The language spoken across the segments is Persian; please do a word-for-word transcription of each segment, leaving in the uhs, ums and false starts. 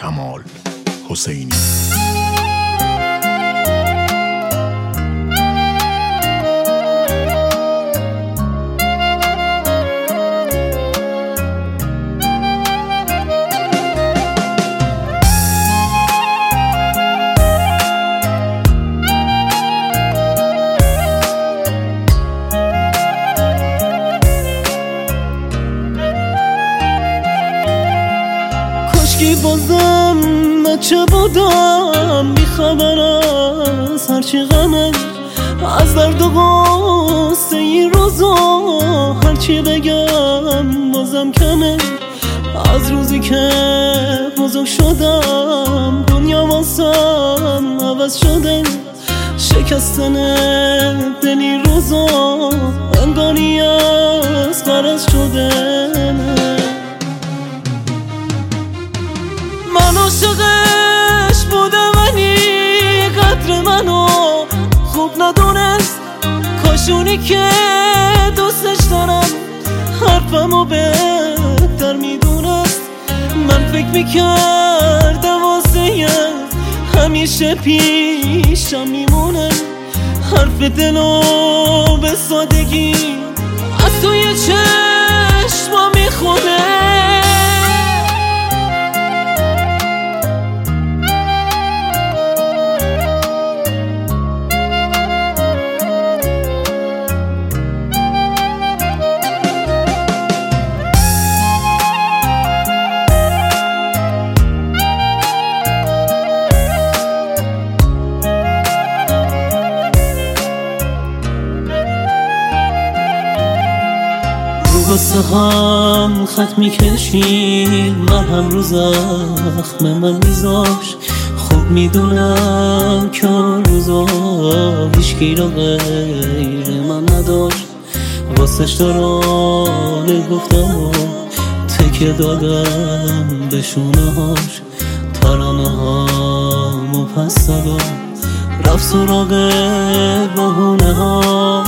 کمال حسینی. کاشکی بازم بچه بودم بیخبر از هرچی غمه، از درد و غصه این روزا هرچی بگم بازم کمه. از روزی که بزرگ شدم دنیا واسم عوض شده، شکستن دلی روزا انگاری از غرض شده. من عاشقش بودم ولی قدر منو خوب ندونست، کاشونی که دوستش دارم حرفمو بهتر میدونست. من فکر میکردم واسه همیشه پیشم میمونه، حرف دلو به سادگی از توی چشما میخونه. واسه هم خط میکشید مرهم رو زخم من میذاش. خوب میدونم که روزا هیچکی را غیر من نداشت. واسهش دارانه گفتم و تکیه دادم به شونه هاش. ترانه هامو پس دادم رفت سراغ بهونه ها.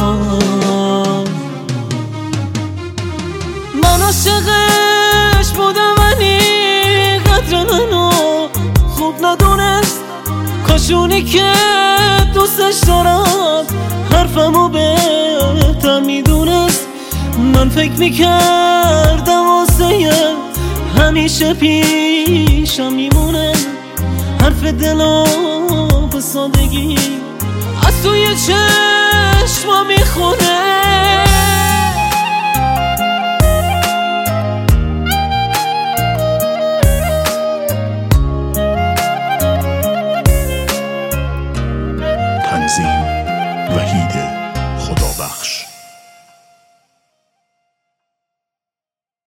من عاشقش بودم ولی قدر منو خوب ندونست، کاشونی که دوستش دارم حرفمو بهتر میدونست. من فکر میکردم واسه همیشه پیشم میمونه، حرف دلو به سادگی از توی چشما میخونه. تنظیم وحید خدابخش.